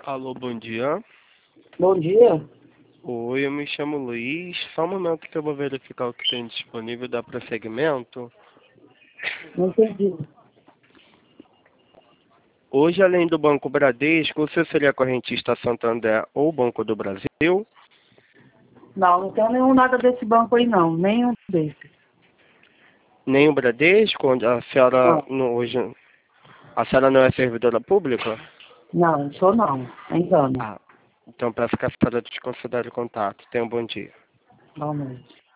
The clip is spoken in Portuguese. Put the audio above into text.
Alô, bom dia. Bom dia. Oi, eu me chamo Luiz. Só um momento que eu vou verificar o que tem disponível, dá prosseguimento. Não entendi. Hoje, além do Banco Bradesco, você seria correntista Santander ou Banco do Brasil? Não tenho nenhum nada desse banco aí não, nenhum desses. Nem o Bradesco, onde a senhora Não, hoje a senhora não é servidora pública? não, sou não. É engano. Ah, então peço que a senhora desconsidere o contato. Tenha um bom dia. Realmente.